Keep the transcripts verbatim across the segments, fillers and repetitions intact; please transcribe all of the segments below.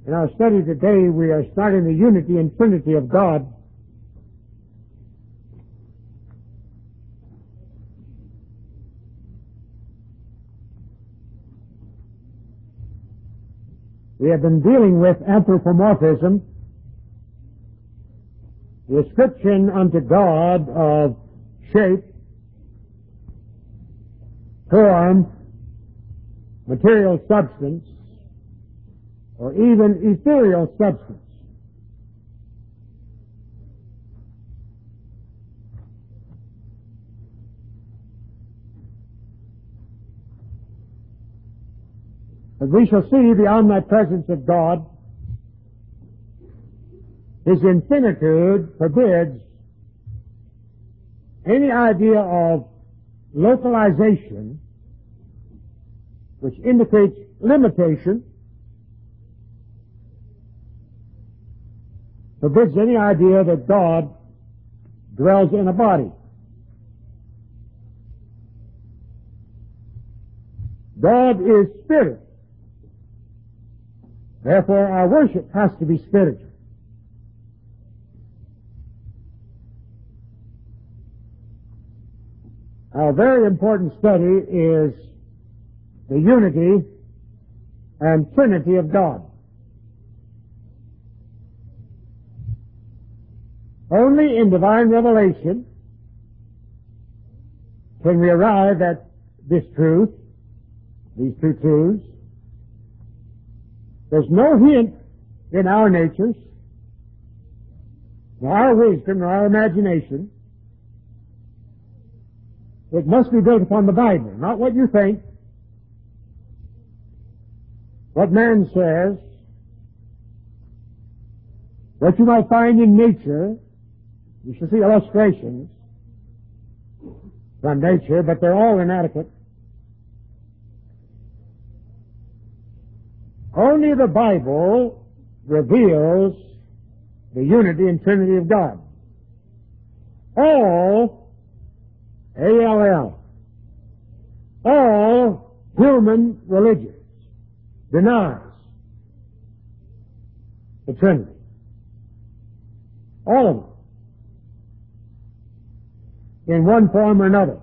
In our study today, we are starting the unity and Trinity of God. We have been dealing with anthropomorphism, the ascription unto God of shape, form, material substance, or even ethereal substance. As we shall see, the omnipresence of God, His infinitude forbids any idea of localization which indicates limitation, forbids any idea that God dwells in a body. God is spirit. Therefore, our worship has to be spiritual. Our very important study is the unity and Trinity of God. Only in divine revelation can we arrive at this truth, these two truths. There's no hint in our natures, nor our wisdom, nor our imagination. It must be built upon the Bible, not what you think, what man says, what you might find in nature. You shall see illustrations from nature, but they're all inadequate. Only the Bible reveals the unity and Trinity of God. All, A L L, all human religions denies the Trinity. All of them. In one form or another.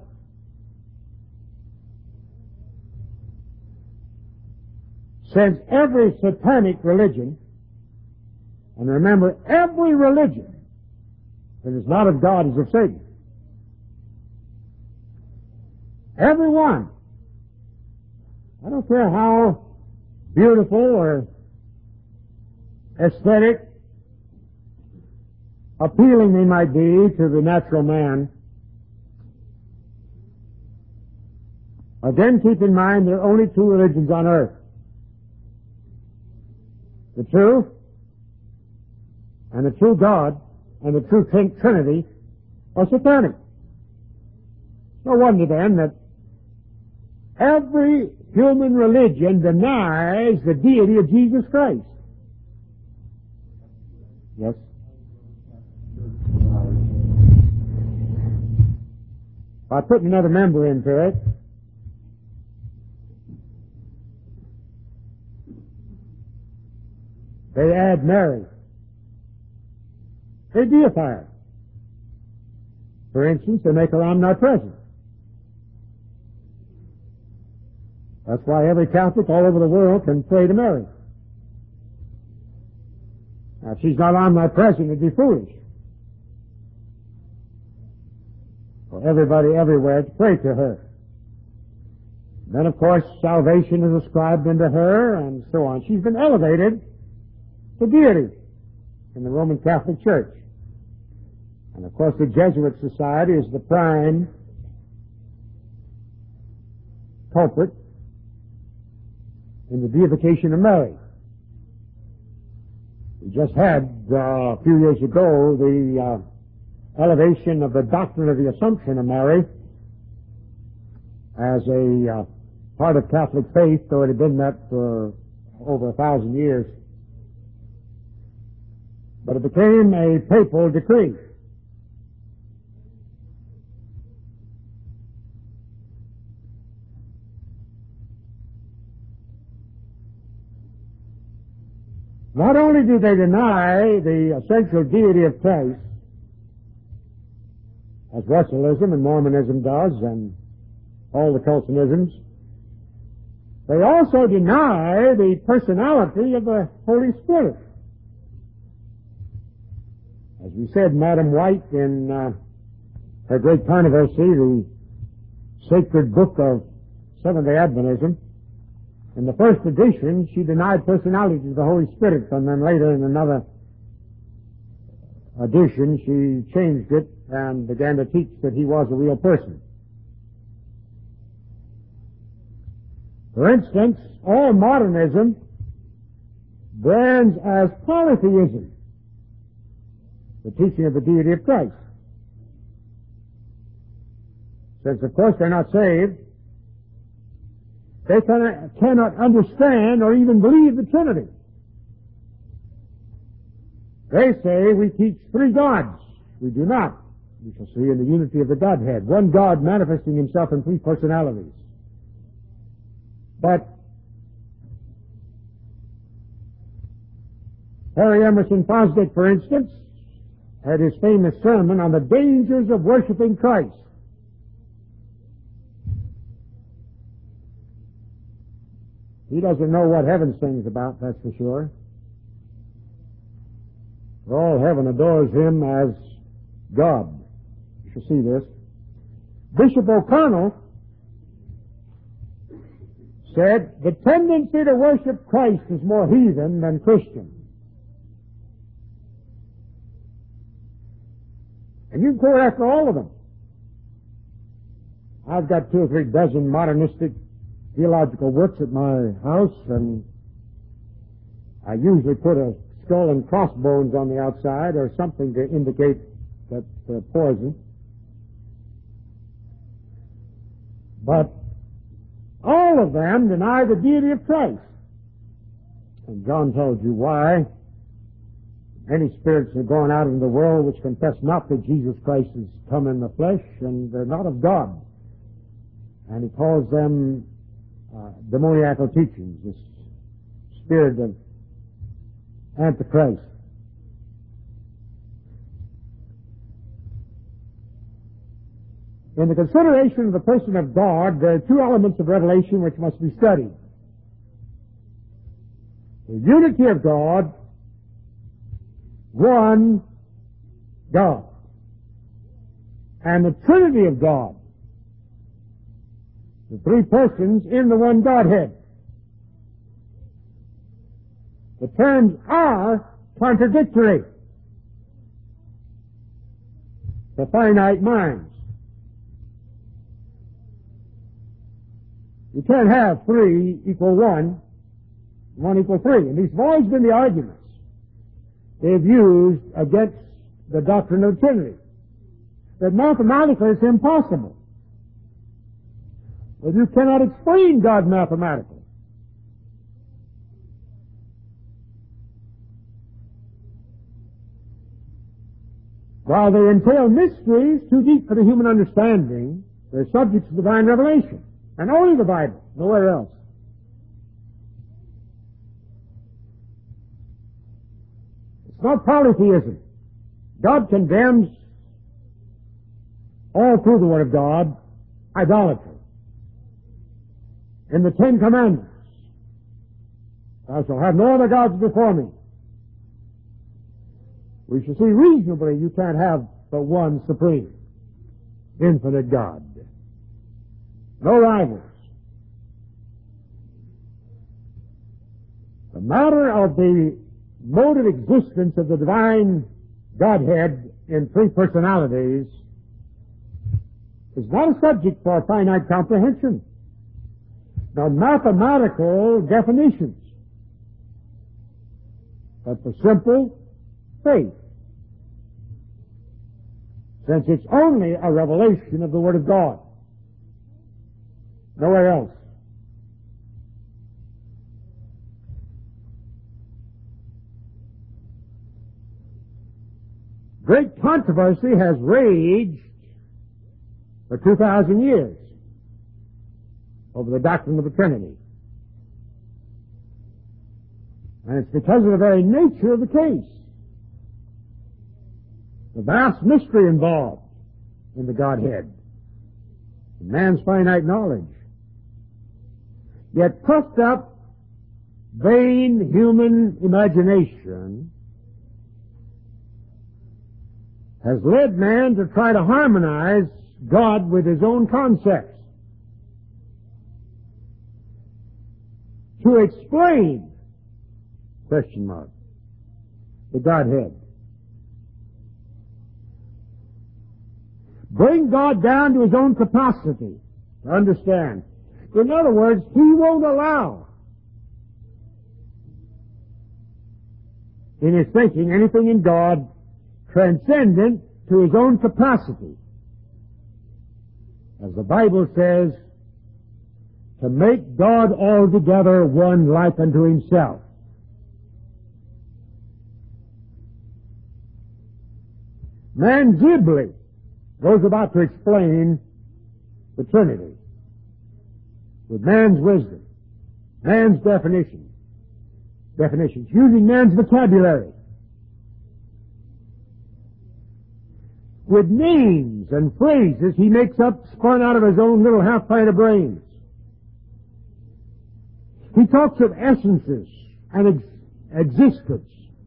Since every satanic religion, and remember, every religion that is not of God is of Satan. Every one. I don't care how beautiful or aesthetic, appealing they might be to the natural man. Again, keep in mind there are only two religions on earth. The true and the true God and the true Trinity are satanic. No wonder then that every human religion denies the deity of Jesus Christ. Yes? By putting another member into it, they add Mary. They deify her. For instance, they make her omnipresent. That's why every Catholic all over the world can pray to Mary. Now, if she's not omnipresent, it'd be foolish for everybody everywhere to pray to her. Then, of course, salvation is ascribed unto her, and so on. She's been elevated to deity in the Roman Catholic Church. And, of course, the Jesuit Society is the prime culprit in the deification of Mary. We just had, uh, a few years ago, the uh, elevation of the doctrine of the Assumption of Mary as a uh, part of Catholic faith, though it had been that for over a thousand years. But it became a papal decree. Not only do they deny the essential deity of Christ, as Wesleyanism and Mormonism does, and all the Colsonisms, they also deny the personality of the Holy Spirit. As we said, Madam White in uh, her great controversy, the Sacred Book of Seventh-day Adventism, in the first edition, she denied personality of the Holy Spirit, and then later in another edition, she changed it and began to teach that he was a real person. For instance, all modernism brands as polytheism the teaching of the deity of Christ. Since, of course, they're not saved, they cannot, cannot understand or even believe the Trinity. They say we teach three gods. We do not. We shall see in the unity of the Godhead, one God manifesting himself in three personalities. But Harry Emerson Fosdick, for instance, had his famous sermon on the dangers of worshiping Christ. He doesn't know what heaven sings about, that's for sure. For all heaven adores him as God. You shall see this. Bishop O'Connell said, the tendency to worship Christ is more heathen than Christian. And you can go after all of them. I've got two or three dozen modernistic theological works at my house, and I usually put a skull and crossbones on the outside or something to indicate that they're poison. But all of them deny the deity of Christ. And John told you why. Many spirits are going out in the world which confess not that Jesus Christ has come in the flesh, and they're not of God. And he calls them uh, demoniacal teachings, this spirit of Antichrist. In the consideration of the person of God, there are two elements of revelation which must be studied. The unity of God, one God, and the Trinity of God, the three persons in the one Godhead. The terms are contradictory to finite minds. You can't have three equal one, one equal three. And these have always been the arguments they've used against the doctrine of the Trinity. That mathematically it's impossible. But you cannot explain God mathematically. While they entail mysteries too deep for the human understanding, they're subject to divine revelation. And only the Bible, nowhere else. It's not polytheism. God condemns all through the Word of God idolatry. In the Ten Commandments, thou shalt have no other gods before me. We shall see reasonably you can't have but one supreme, infinite God. No rivals. The matter of the mode of existence of the divine Godhead in three personalities is not a subject for finite comprehension, nor mathematical definitions, but for simple faith, since it's only a revelation of the Word of God. Nowhere else. Great controversy has raged for two thousand years over the doctrine of the Trinity. And it's because of the very nature of the case. The vast mystery involved in the Godhead. Man's finite knowledge. Yet puffed up, vain human imagination has led man to try to harmonize God with his own concepts. To explain, question mark, the Godhead. Bring God down to his own capacity to understand. In other words, he won't allow in his thinking anything in God transcendent to his own capacity. As the Bible says, to make God altogether one like unto himself. Man glibly goes about to explain the Trinity with man's wisdom, man's definition, definitions, using man's vocabulary, with names and phrases he makes up spun out of his own little half pint of brains. He talks of essences and ex- existence,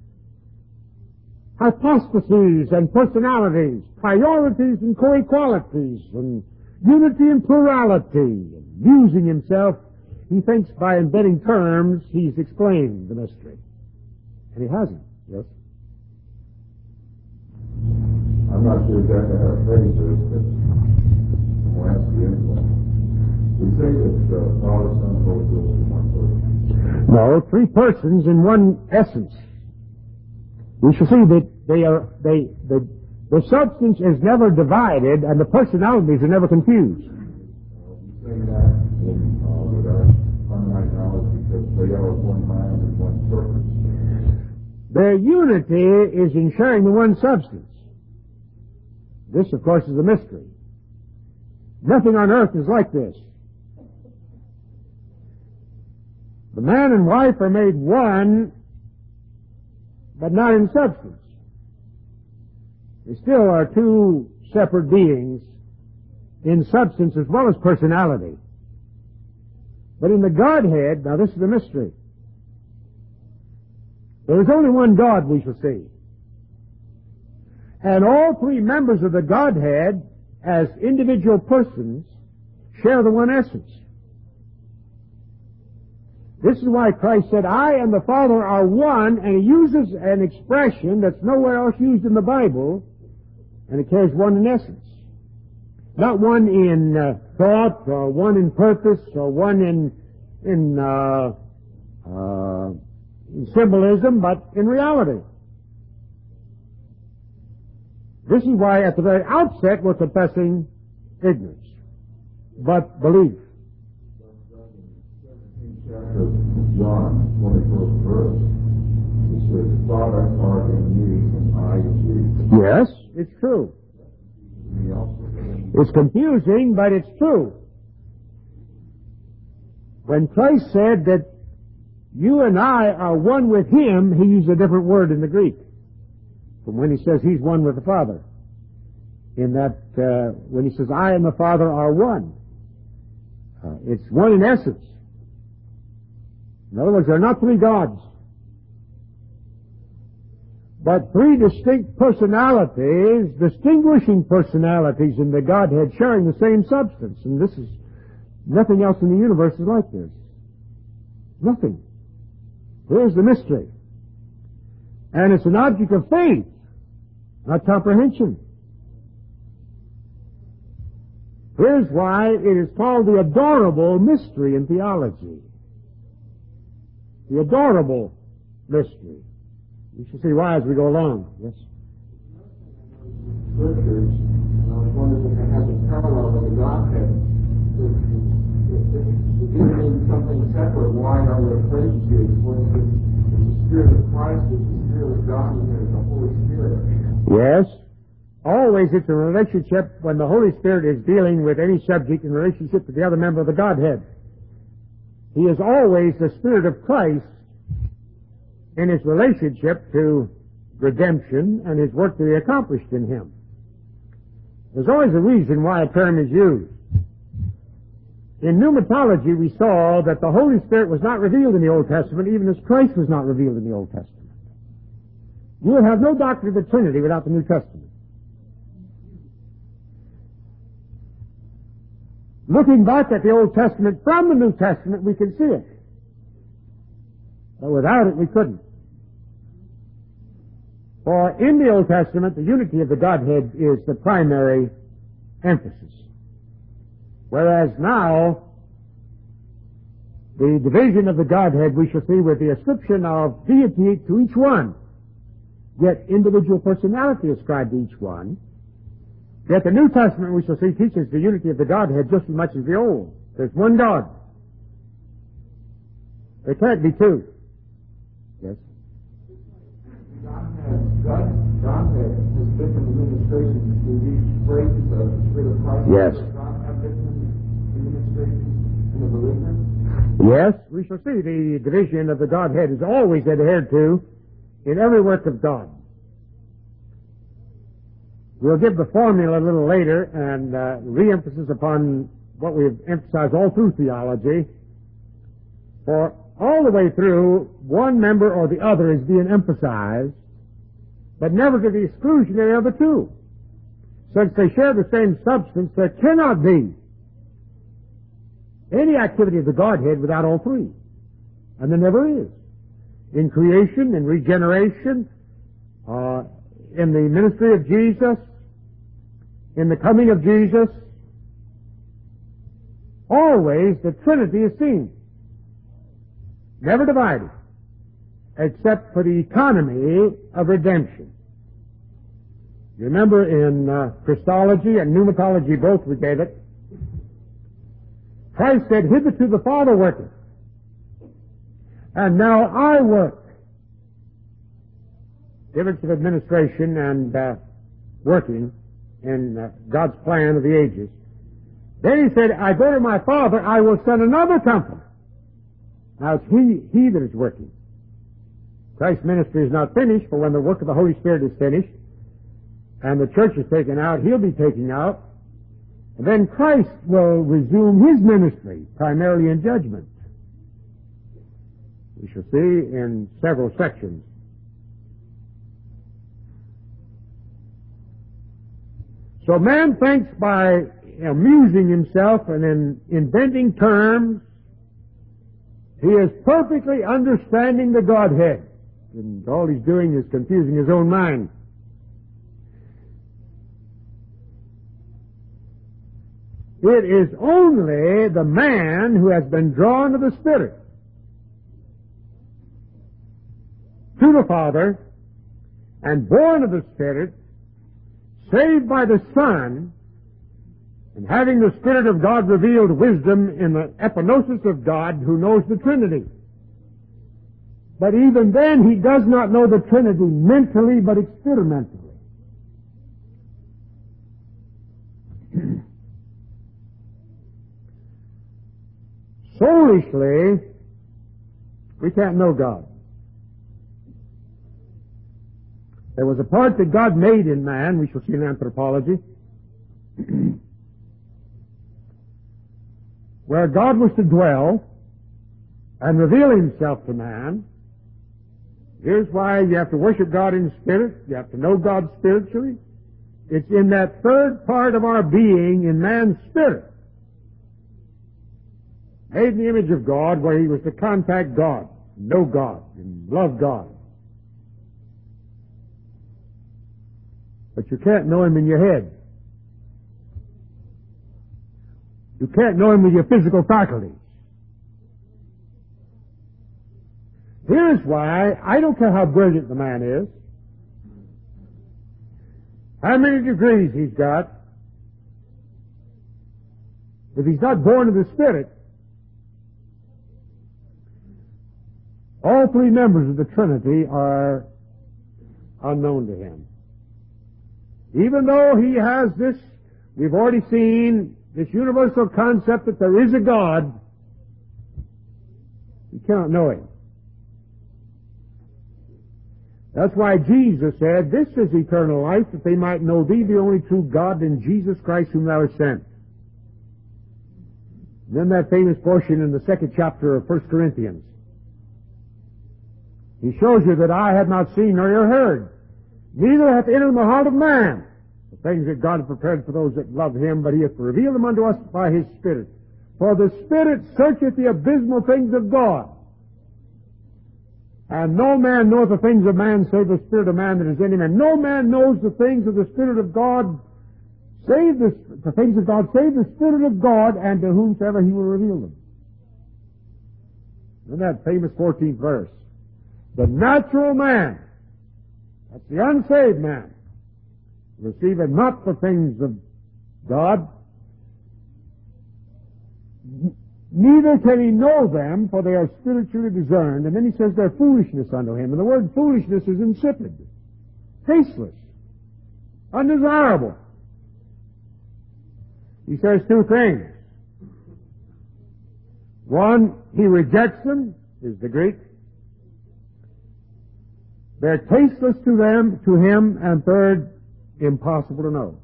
hypostases and personalities, priorities and co-equalities, and unity and plurality. Using himself, he thinks by embedding terms, he's explained the mystery. And he hasn't. Yes? I'm not sure exactly how to phrase this, but I'll ask you anyway. We say that uh, Father, Son, and Holy Ghost in one person. No, three persons in one essence. We shall see that they are, they, the, the substance is never divided and the personalities are never confused. Uh, we say that in, uh, with our finite knowledge because they are one mind and one purpose. Their unity is in sharing the one substance. This, of course, is a mystery. Nothing on earth is like this. The man and wife are made one, but not in substance. They still are two separate beings in substance as well as personality. But in the Godhead, now this is the mystery. There is only one God, we shall see. And all three members of the Godhead, as individual persons, share the one essence. This is why Christ said, I and the Father are one, and he uses an expression that's nowhere else used in the Bible, and it carries one in essence. Not one in uh, thought, or one in purpose, or one in, in, uh, uh, in symbolism, but in reality. This is why at the very outset we're confessing ignorance, but belief. Chapter of John, twenty-first verse, it says, Father art in me and I in you. Yes, it's true. Me also. It's confusing, but it's true. When Christ said that you and I are one with him, he used a different word in the Greek from when he says he's one with the Father. In that, uh, when he says I and the Father are one, uh, it's one in essence. In other words, there are not three gods, but three distinct personalities, distinguishing personalities in the Godhead sharing the same substance. And this is, nothing else in the universe is like this. Nothing. Here's the mystery. And it's an object of faith, not comprehension. Here's why it is called the adorable mystery in theology. The adorable mystery. We shall see why as we go along. Yes? Scriptures, and I was wondering if it has a parallel with the Godhead. If, if, if, if you mean something separate, why are there relationships? When the, the Spirit of Christ is the Spirit of God and there's the Holy Spirit. Yes. Always it's a relationship when the Holy Spirit is dealing with any subject in relationship to the other member of the Godhead. He is always the Spirit of Christ in its relationship to redemption and his work that he accomplished in him. There's always a reason why a term is used. In pneumatology, we saw that the Holy Spirit was not revealed in the Old Testament, even as Christ was not revealed in the Old Testament. You will have no doctrine of the Trinity without the New Testament. Looking back at the Old Testament from the New Testament, we can see it. But without it, we couldn't. For in the Old Testament, the unity of the Godhead is the primary emphasis. Whereas now, the division of the Godhead we shall see with the ascription of deity to each one, yet individual personality ascribed to each one. Yet the New Testament we shall see teaches the unity of the Godhead just as much as the Old. There's one God. There can't be two. Yes? Godhead, God, Godhead has different administrations to each phrases of the Spirit of Christ. Yes. Does God have different administrations in the believer? Yes, we shall see the division of the Godhead is always adhered to in every work of God. We'll give the formula a little later and uh, re-emphasis upon what we've emphasized all through theology. For all the way through, one member or the other is being emphasized, but never to the exclusion of the other two. Since they share the same substance, there cannot be any activity of the Godhead without all three. And there never is. In creation, in regeneration, uh, in the ministry of Jesus, in the coming of Jesus, always the Trinity is seen. Never divided, except for the economy of redemption. You remember in uh, Christology and pneumatology both we gave it, Christ said, "Hitherto the Father worketh, and now I work." Difference of administration and uh, working in uh, God's plan of the ages. Then he said, "I go to my Father, I will send another Comforter." Now it's he, he that is working. Christ's ministry is not finished, for when the work of the Holy Spirit is finished, and the church is taken out, he'll be taken out, and then Christ will resume his ministry, primarily in judgment. We shall see in several sections. So man thinks by amusing himself and in inventing terms, he is perfectly understanding the Godhead. And all he's doing is confusing his own mind. It is only the man who has been drawn to the Spirit, to the Father, and born of the Spirit, saved by the Son, and having the Spirit of God revealed wisdom in the epignosis of God, who knows the Trinity. But even then, he does not know the Trinity mentally, but experimentally. Soulishly, we can't know God. There was a part that God made in man, we shall see in anthropology, where God was to dwell and reveal himself to man. Here's why you have to worship God in spirit. You have to know God spiritually. It's in that third part of our being, in man's spirit, made in the image of God, where he was to contact God, know God, and love God. But you can't know him in your head. You can't know him with your physical faculties. Here's why I don't care how brilliant the man is, how many degrees he's got. If he's not born of the Spirit, all three members of the Trinity are unknown to him. Even though he has this, we've already seen, this universal concept that there is a God, you cannot know him. That's why Jesus said, "This is eternal life, that they might know thee, the only true God, and Jesus Christ whom thou hast sent." Then that famous portion in the second chapter of First Corinthians. He shows you that eye had not seen nor ear heard, neither hath entered in the heart of man the things that God hath prepared for those that love him, but he hath revealed them unto us by his Spirit. For the Spirit searcheth the abysmal things of God. And no man knoweth the things of man save the Spirit of man that is in him. And no man knows the things of the Spirit of God save the, the things of God save the Spirit of God, and to whomsoever he will reveal them. In that famous fourteenth verse, the natural man, that's the unsaved man, receiveth not the things of God, neither can he know them, for they are spiritually discerned. And then he says they're foolishness unto him. And the word foolishness is insipid, tasteless, undesirable. He says two things. One, he rejects them, is the Greek. They're tasteless to them, to him, and third, impossible to know.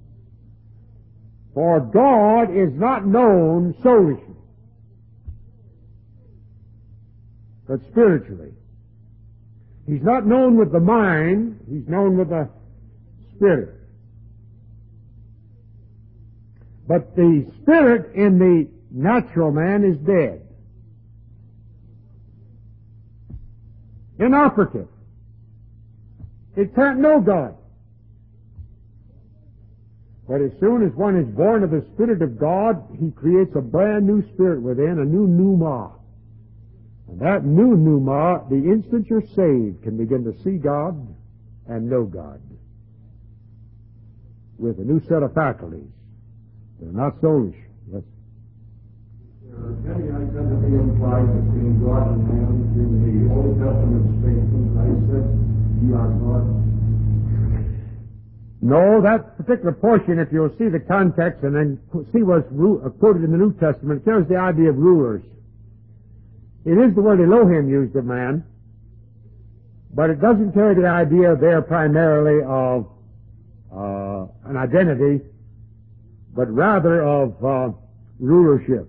For God is not known soulishly, but spiritually. He's not known with the mind, he's known with the spirit. But the spirit in the natural man is dead, inoperative. It can't know God. But as soon as one is born of the Spirit of God, he creates a brand new spirit within, a new pneuma. And that new pneuma, the instant you're saved, can begin to see God and know God with a new set of faculties. They're not soulish. Yes. There are many items to be implied between God and man in the Old Testament statement. I said, "You are God." No, that particular portion, if you'll see the context and then see what's quoted in the New Testament, it carries the idea of rulers. It is the word Elohim used of man, but it doesn't carry the idea there primarily of uh, an identity, but rather of uh, rulership.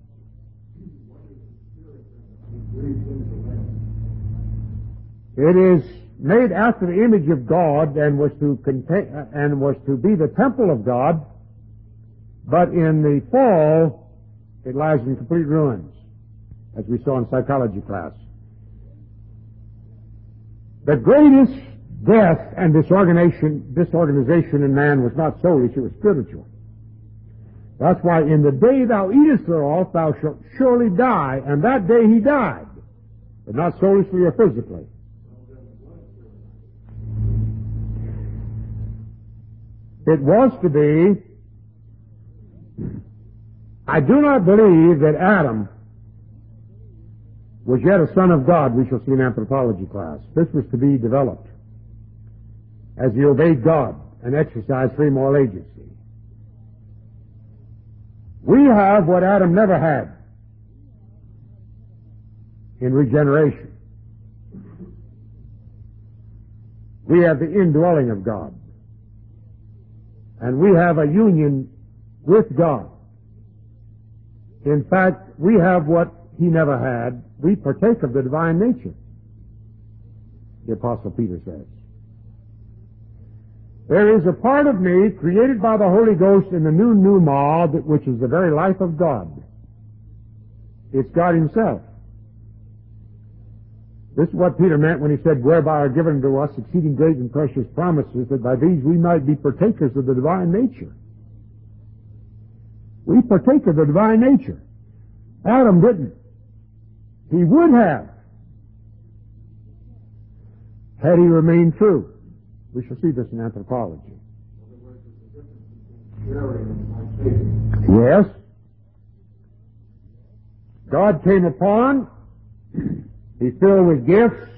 It is made after the image of God and was to contain, and was to be the temple of God, but in the fall it lies in complete ruins, as we saw in psychology class. The greatest death and disorganization, disorganization in man was not soulish, it was spiritual. That's why in the day thou eatest thereof, thou shalt surely die, and that day he died, but not soulishly or physically. It was to be, I do not believe that Adam was yet a son of God, we shall see in anthropology class. This was to be developed as he obeyed God and exercised free moral agency. We have what Adam never had in regeneration. We have the indwelling of God. And we have a union with God. In fact, we have what he never had. We partake of the divine nature, the Apostle Peter says. There is a part of me created by the Holy Ghost in the new pneuma, which is the very life of God. It's God himself. This is what Peter meant when he said, "Whereby are given to us exceeding great and precious promises, that by these we might be partakers of the divine nature." We partake of the divine nature. Adam didn't. He would have, had he remained true. We shall see this in anthropology. Yes. God came upon, he filled with gifts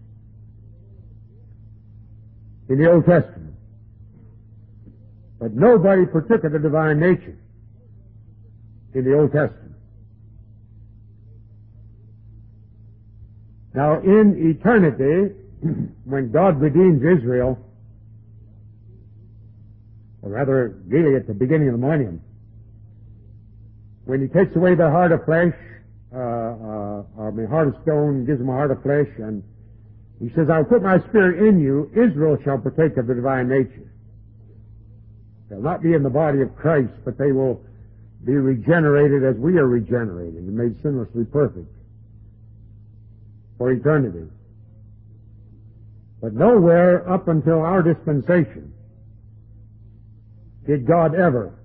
in the Old Testament. But nobody partook of the divine nature in the Old Testament. Now, in eternity, when God redeems Israel, or rather, really at the beginning of the millennium, when He takes away their heart of flesh, uh, uh, or the heart of stone, and gives them a heart of flesh, and He says, I'll put my Spirit in you, Israel shall partake of the divine nature. They'll not be in the body of Christ, but they will be regenerated as we are regenerated and made sinlessly perfect for eternity. But nowhere up until our dispensation did God ever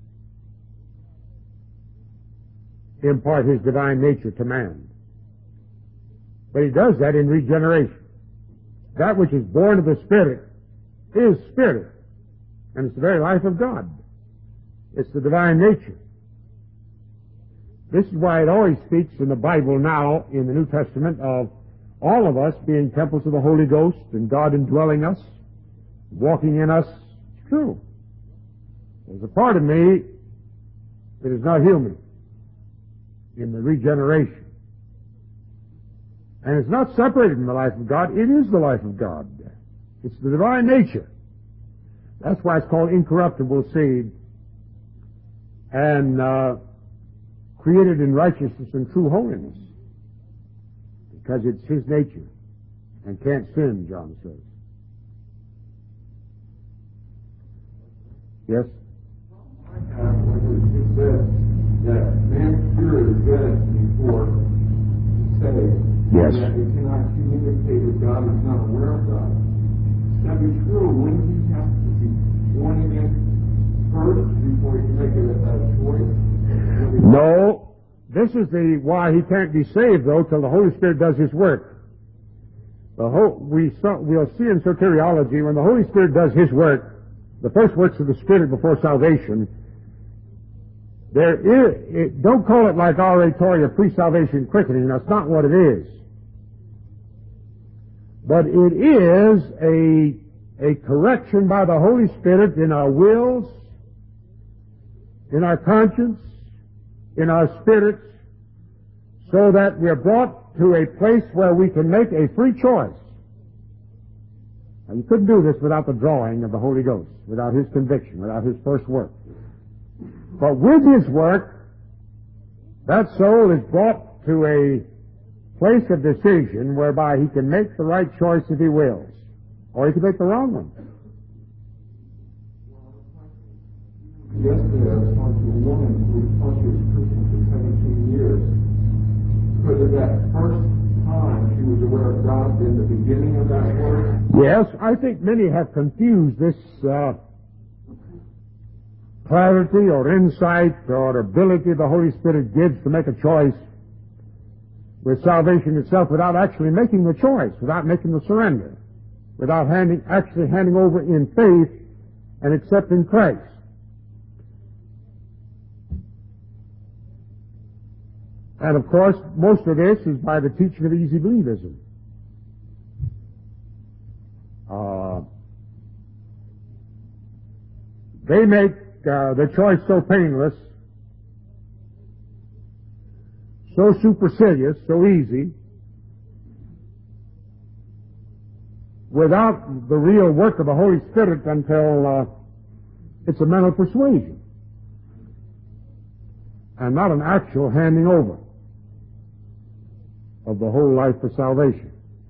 impart His divine nature to man. But He does that in regeneration. That which is born of the Spirit is Spirit, and it's the very life of God. It's the divine nature. This is why it always speaks in the Bible now, in the New Testament, of all of us being temples of the Holy Ghost and God indwelling us, walking in us. It's true. There's a part of me that is not human in the regeneration. And it's not separated from the life of God. It is the life of God. It's the divine nature. That's why it's called incorruptible seed and uh, created in righteousness and true holiness. Because it's His nature and can't sin, John says. Yes? I have, like it said, that man's spirit is dead before he's saved. Yes. That he cannot communicate with God, he's not aware of God. That be true, wouldn't he have to be born again first before he can make a, a choice? No. This is the why he can't be saved, though, till the Holy Spirit does His work. The whole, we saw, we'll see in soteriology, when the Holy Spirit does His work, the first works of the Spirit before salvation, there is, it, don't call it like oratory or pre-salvation quickening. That's not what it is. But it is a, a correction by the Holy Spirit in our wills, in our conscience, in our spirits, so that we're brought to a place where we can make a free choice. Now, you couldn't do this without the drawing of the Holy Ghost, without His conviction, without His first work. But with His work, that soul is brought to a place of decision whereby he can make the right choice if he wills, or he can make the wrong one. Yesterday I was talking to a woman who thought she was Christian for seventeen years. Because of that first time she was aware of God in the beginning of that work. Yes, I think many have confused this uh, clarity or insight or ability the Holy Spirit gives to make a choice with salvation itself without actually making the choice, without making the surrender, without handing, actually handing over in faith and accepting Christ. And of course, most of this is by the teaching of easy believism. Uh, they make uh, the choice so painless, so supercilious, so easy, without the real work of the Holy Spirit until uh, it's a mental persuasion and not an actual handing over of the whole life for salvation.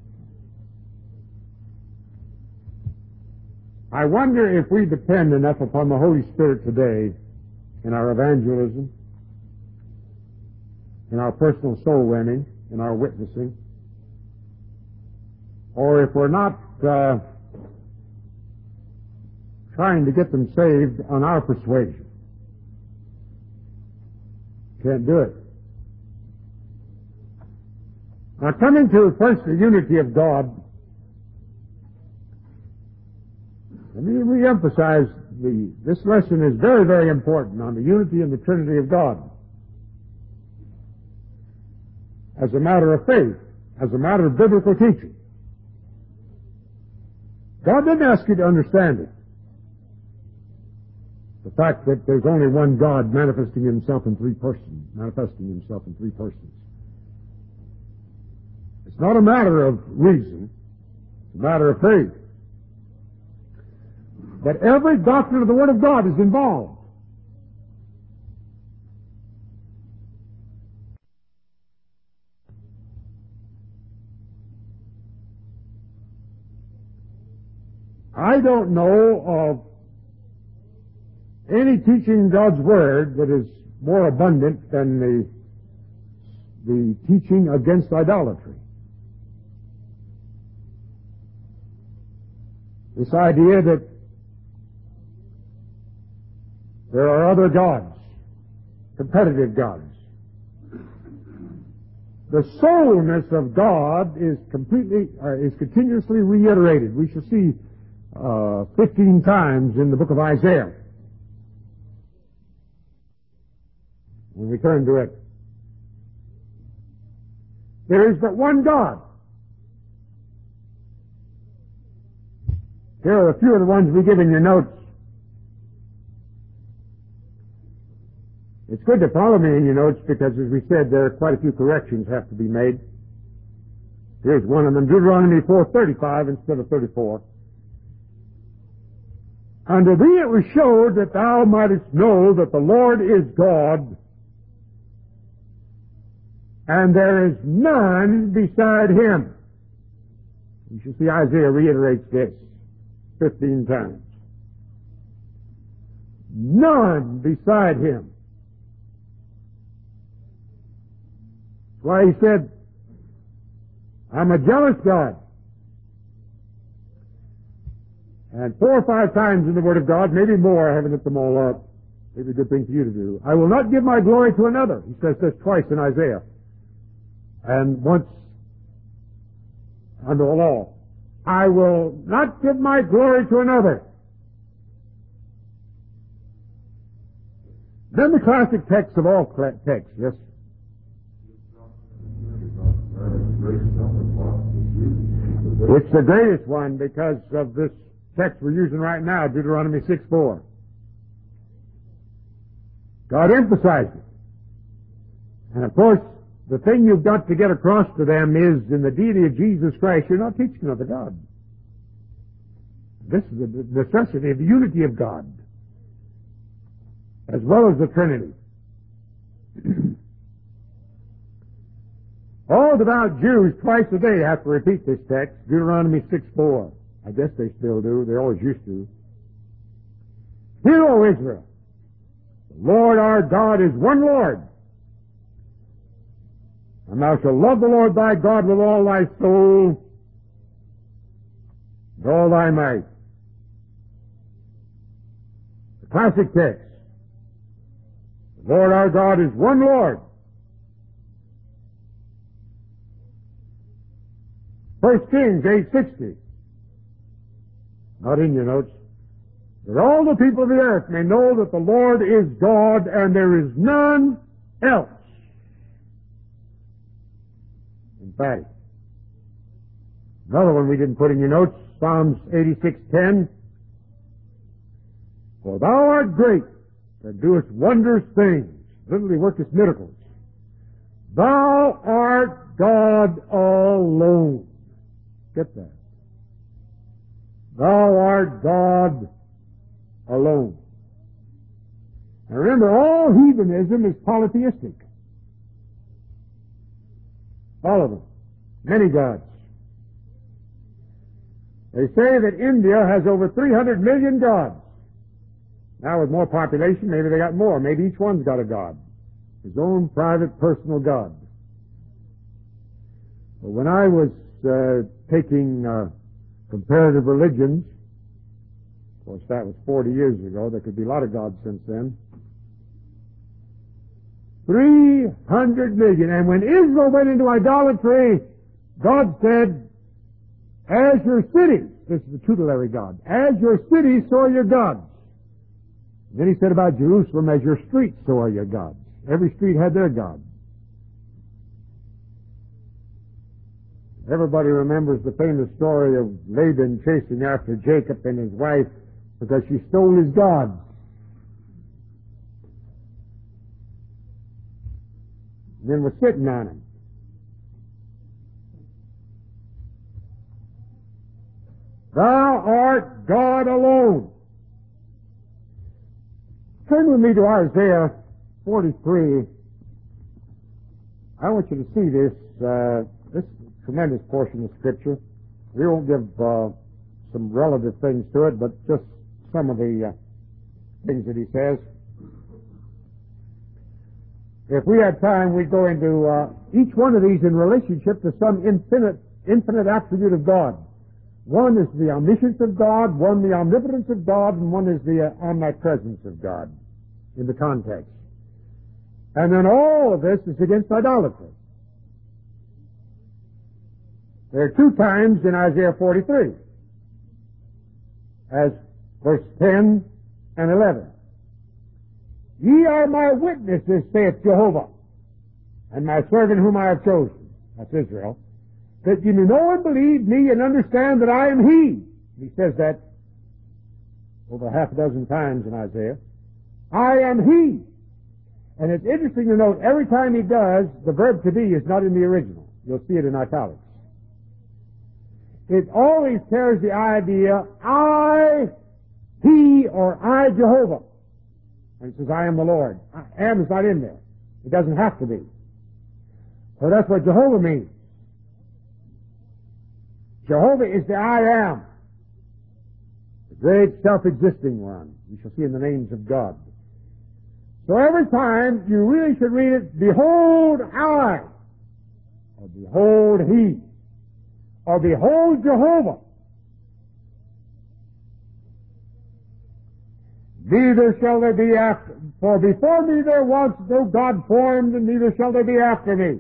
I wonder if we depend enough upon the Holy Spirit today in our evangelism, in our personal soul winning, in our witnessing, or if we're not uh, trying to get them saved on our persuasion. Can't do it. Now, coming to first the unity of God, let me re-emphasize the, this lesson is very, very important on the unity and the Trinity of God. As a matter of faith, as a matter of biblical teaching. God didn't ask you to understand it. The fact that there's only one God manifesting Himself in three persons, manifesting Himself in three persons. It's not a matter of reason. It's a matter of faith. But every doctrine of the Word of God is involved. I don't know of any teaching God's Word that is more abundant than the, the teaching against idolatry. This idea that there are other gods, competitive gods. The soulness of God is completely, uh, is continuously reiterated. We shall see uh, fifteen times in the book of Isaiah when we turn to it. There is but one God. Here are a few of the ones we give in your notes. It's good to follow me in your notes because, as we said, there are quite a few corrections have to be made. Here's one of them, Deuteronomy four thirty-five instead of thirty-four. Unto thee it was showed that thou mightest know that the Lord is God, and there is none beside him. You should see Isaiah reiterates this fifteen times. None beside him. That's why he said, I'm a jealous God. And four or five times in the Word of God, maybe more, I haven't looked them all up. Maybe a good thing for you to do. I will not give my glory to another. He says this twice in Isaiah. And once under the law. I will not give my glory to another. Then the classic text of all texts, yes? It's the greatest one because of this text we're using right now, Deuteronomy six four. God emphasized it. And of course, the thing you've got to get across to them is in the deity of Jesus Christ, you're not teaching another God. This is the necessity of the unity of God, as well as the Trinity. All devout Jews twice a day have to repeat this text, Deuteronomy six four. I guess they still do. They always used to. Hear, O Israel, the Lord our God is one Lord. And thou shalt love the Lord thy God with all thy soul and all thy might. The classic text. The Lord our God is one Lord. First Kings eight sixty. Not in your notes. That all the people of the earth may know that the Lord is God and there is none else. Emphatic. Another one we didn't put in your notes, Psalms eighty-six ten. For thou art great, that doest wondrous things, literally workest miracles. Thou art God alone. Get that. Thou art God alone. Now remember, all heathenism is polytheistic. All of them. Many gods. They say that India has over three hundred million gods. Now with more population, maybe they got more. Maybe each one's got a god. His own private, personal god. But when I was uh, taking uh, comparative religions, of course that was forty years ago, there could be a lot of gods since then, three hundred million. And when Israel went into idolatry, God said, as your cities, this is the tutelary God, as your cities, so are your gods. And then he said about Jerusalem, as your streets, so are your gods. Every street had their god. Everybody remembers the famous story of Laban chasing after Jacob and his wife because she stole his gods. And then was sitting on him. Thou art God alone. Turn with me to Isaiah forty-three. I want you to see this, uh, this tremendous portion of Scripture. We won't give uh, some relative things to it, but just some of the uh, things that he says. If we had time, we'd go into uh, each one of these in relationship to some infinite, infinite attribute of God. One is the omniscience of God, one the omnipotence of God, and one is the uh, omnipresence of God in the context. And then all of this is against idolatry. There are two times in Isaiah forty-three, as verse ten and eleven. Ye are my witnesses, saith Jehovah, and my servant whom I have chosen, that's Israel, that ye may know and believe me and understand that I am He. He says that over half a dozen times in Isaiah. I am He. And it's interesting to note, every time he does, the verb to be is not in the original. You'll see it in italics. It always carries the idea, I, He, or I, Jehovah. And it says, I am the Lord. I am is not in there. It doesn't have to be. So that's what Jehovah means. Jehovah is the I am. The great self-existing one. You shall see in the names of God. So every time you really should read it, behold I, or behold He, or behold Jehovah. Neither shall there be after, for before me there was no God formed, and neither shall there be after me.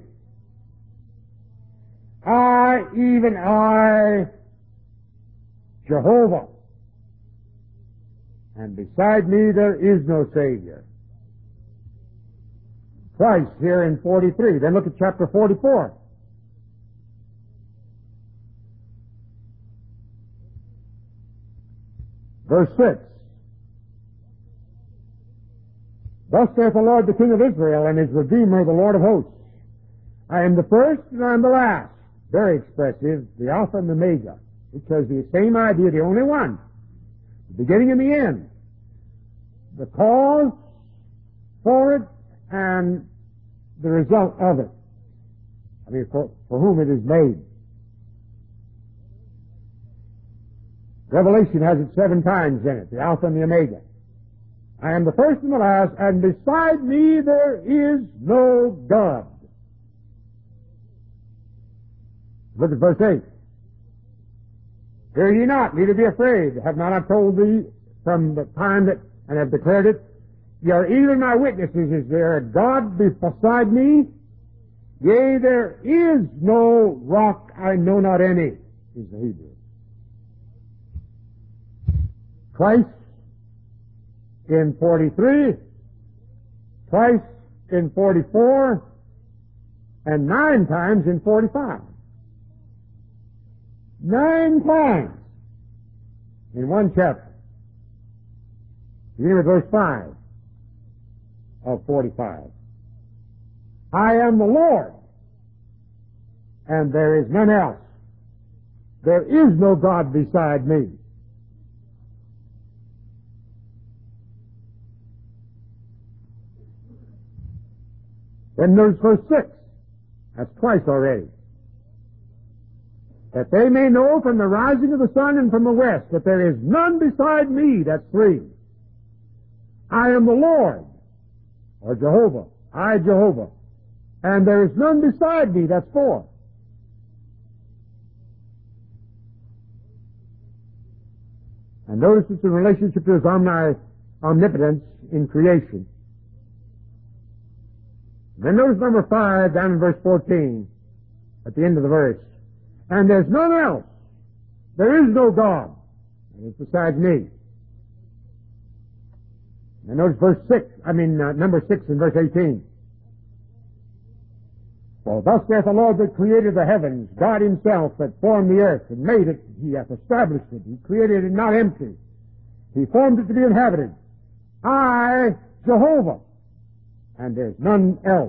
I, even I, Jehovah, and beside me there is no Savior. Twice here in forty-three. Then look at chapter forty-four. Verse six. Thus saith the Lord, the King of Israel, and his Redeemer, the Lord of hosts. I am the first and I am the last. Very expressive, the Alpha and the Omega. Because the same idea, the only one. The beginning and the end. The cause for it and the result of it. I mean, for, for whom it is made. Revelation has it seven times in it, the Alpha and the Omega. I am the first and the last, and beside me there is no God. Look at verse eight. Fear ye not, neither be afraid. Have not I told thee from the time that, and have declared it, ye are even my witnesses. Is there a God beside me? Yea, there is no rock, I know not any, is the Hebrew. Twice in forty-three, twice in forty-four, and nine times in forty-five. Nine times in one chapter. Beginning with verse five of forty-five. I am the Lord, and there is none else. There is no God beside me. Then there's verse six. That's twice already. That they may know from the rising of the sun and from the west that there is none beside me. That's three. I am the Lord, or Jehovah. I, Jehovah. And there is none beside me. That's four. And notice it's in relationship to his omni- omnipotence in creation. Then notice number five down in verse fourteen, at the end of the verse. And there's none else. There is no God. And it's besides me. And notice verse six, I mean uh, number six in verse eighteen. For thus saith the Lord that created the heavens, God himself that formed the earth and made it, he hath established it. He created it not empty. He formed it to be inhabited. I, Jehovah. And there's none else.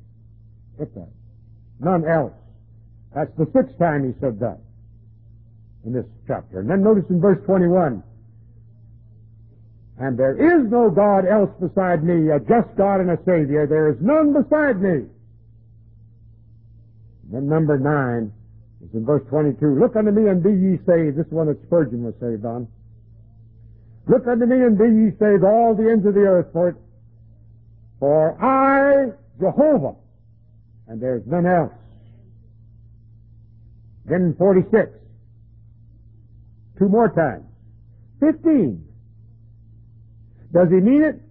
What's that? None else. That's the sixth time he said that. in this chapter. And then notice in verse twenty-one, and there is no God else beside me, a just God and a Savior. There is none beside me. And then number nine is in verse twenty-two. Look unto me and be ye saved. This is one that Spurgeon was saved on. Look unto me and be ye saved, all the ends of the earth, for it. For I, Jehovah, and there is none else. Then in forty-six, two more times. fifteen. Does he mean it?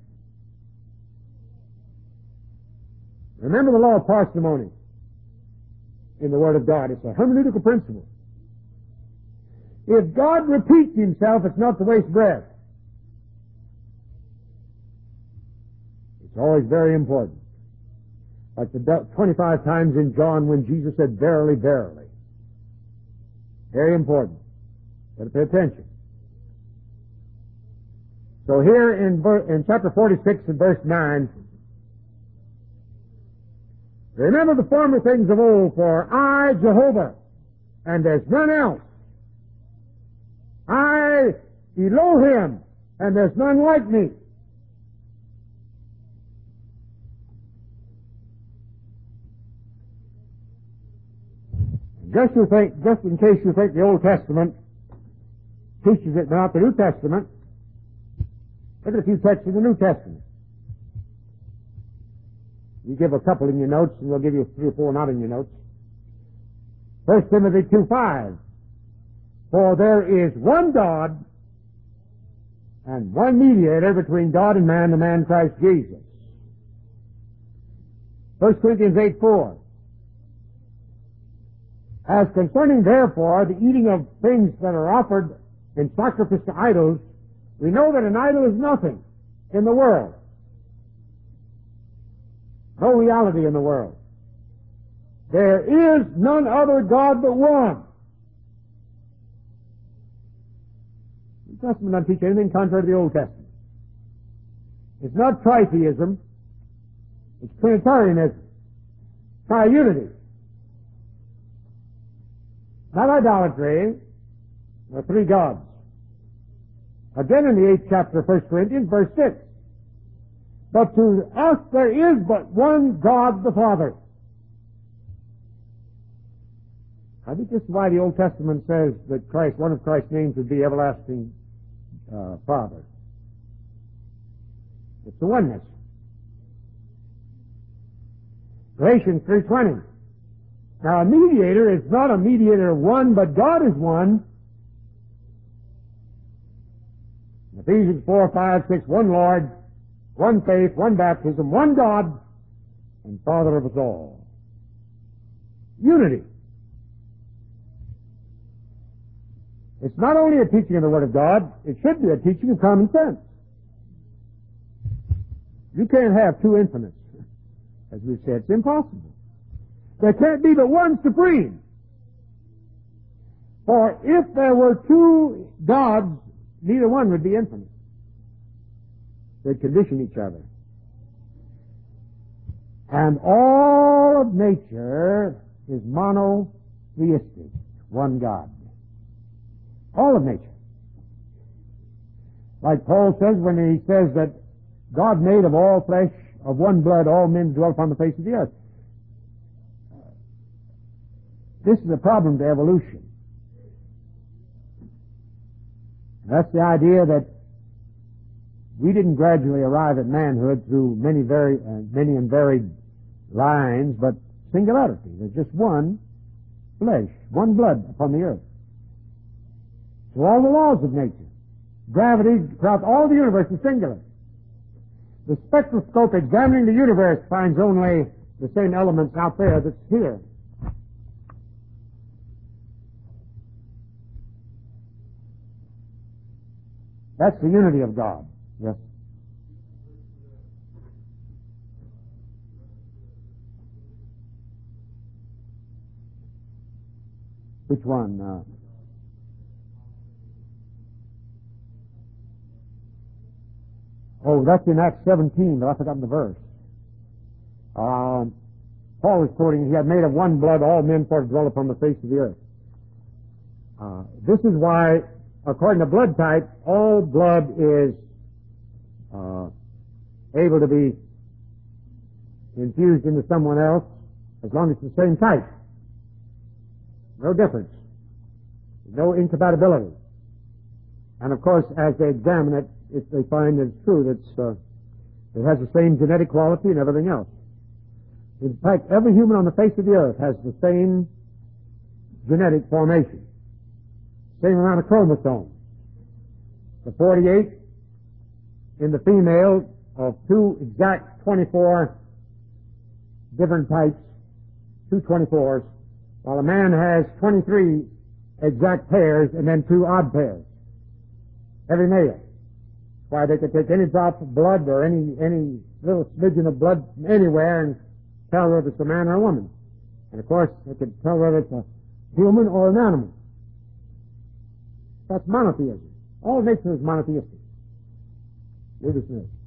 Remember the law of parsimony in the Word of God. It's a hermeneutical principle. If God repeats himself, it's not to waste breath. It's always very important. Like the twenty-five times in John when Jesus said, verily, verily. Very important. Better pay attention. So here in, in chapter forty-six and verse nine, remember the former things of old, for I, Jehovah, and there's none else. I, Elohim, and there's none like me. Just, you think, just in case you think the Old Testament teaches it not the New Testament, look at a few texts in the New Testament. You give a couple in your notes, and we'll give you three or four not in your notes. First Timothy two five. For there is one God and one mediator between God and man, the man Christ Jesus. First Corinthians eight four. As concerning, therefore, the eating of things that are offered in sacrifice to idols, we know that an idol is nothing in the world. No reality in the world. There is none other God but one. The New Testament doesn't teach anything contrary to the Old Testament. It's not tritheism. It's Trinitarianism. Triunity. Not idolatry. There are three gods. Again in the eighth chapter of First Corinthians, verse six. But to us there is but one God the Father. I think this is why the Old Testament says that Christ, one of Christ's names would be Everlasting uh, Father. It's the oneness. Galatians three twenty. Now a mediator is not a mediator of one, but God is one. Ephesians four, five, six, one Lord, one faith, one baptism, one God, and Father of us all. Unity. It's not only a teaching of the Word of God, it should be a teaching of common sense. You can't have two infinites. As we've said, it's impossible. There can't be but one supreme. For if there were two gods, neither one would be infinite. They'd condition each other. And all of nature is monotheistic, one God. All of nature. Like Paul says when he says that God made of all flesh, of one blood, all men dwell upon the face of the earth. This is a problem to evolution. That's the idea that we didn't gradually arrive at manhood through many very, uh, many and varied lines, but singularity. There's just one flesh, one blood upon the earth. So all the laws of nature, gravity throughout all the universe is singular. The spectroscope examining the universe finds only the same elements out there that's here. That's the unity of God. Yes. Which one? Uh, oh, that's in Acts seventeen, but I forgot the verse. Uh, Paul is quoting, he had made of one blood all men for to dwell upon the face of the earth. Uh, this is why, according to blood type, all blood is uh, able to be infused into someone else as long as it's the same type. No difference. No incompatibility. And of course, as they examine it, if they find it's true that uh, it has the same genetic quality and everything else. In fact, every human on the face of the earth has the same genetic formation, same amount of chromosomes. The forty-eight in the female of two exact twenty-four different types, two twenty-fours, while a man has twenty-three exact pairs and then two odd pairs. Every male. Why, they could take any drop of blood or any any little smidgen of blood from anywhere and tell whether it's a man or a woman. And of course, they could tell whether it's a human or an animal. That's monotheism. All nature is monotheistic. You're dismissed.